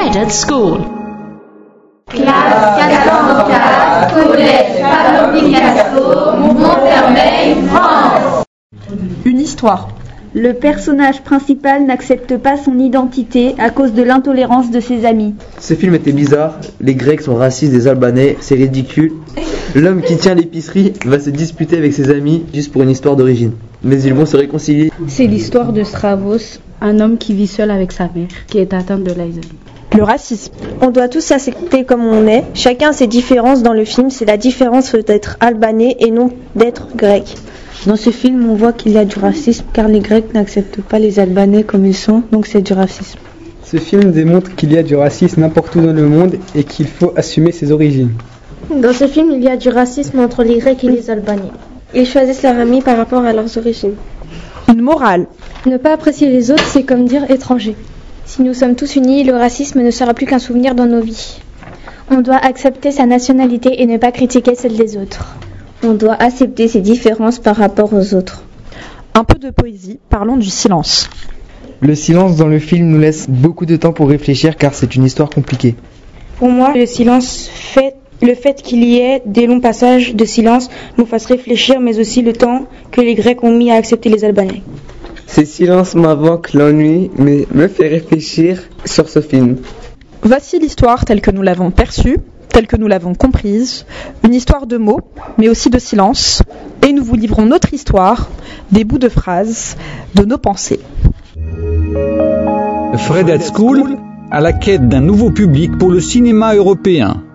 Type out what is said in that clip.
Fred at School. Classe 404, collège Pablo Picasso, Montfermeil, France. Une histoire. Le personnage principal n'accepte pas son identité à cause de l'intolérance de ses amis. Ce film était bizarre, les Grecs sont racistes des Albanais, c'est ridicule. L'homme qui tient l'épicerie va se disputer avec ses amis juste pour une histoire d'origine. Mais ils vont se réconcilier. C'est l'histoire de Stravos, un homme qui vit seul avec sa mère, qui est atteinte de l'Alzheimer. Le racisme. On doit tous s'accepter comme on est. Chacun a ses différences dans le film. C'est la différence d'être albanais et non d'être grec. Dans ce film, on voit qu'il y a du racisme car les Grecs n'acceptent pas les Albanais comme ils sont, donc c'est du racisme. Ce film démontre qu'il y a du racisme n'importe où dans le monde et qu'il faut assumer ses origines. Dans ce film, il y a du racisme entre les Grecs et les Albanais. Ils choisissent leur ami par rapport à leurs origines. Une morale. Ne pas apprécier les autres, c'est comme dire étranger. Si nous sommes tous unis, le racisme ne sera plus qu'un souvenir dans nos vies. On doit accepter sa nationalité et ne pas critiquer celle des autres. On doit accepter ses différences par rapport aux autres. Un peu de poésie, parlons du silence. Le silence dans le film nous laisse beaucoup de temps pour réfléchir car c'est une histoire compliquée. Pour moi, le fait qu'il y ait des longs passages de silence nous fasse réfléchir, mais aussi le temps que les Grecs ont mis à accepter les Albanais. Ces silences m'invoquent l'ennui, mais me fait réfléchir sur ce film. Voici l'histoire telle que nous l'avons perçue, telle que nous l'avons comprise, une histoire de mots, mais aussi de silence, et nous vous livrons notre histoire, des bouts de phrases, de nos pensées. Fred at School, à la quête d'un nouveau public pour le cinéma européen.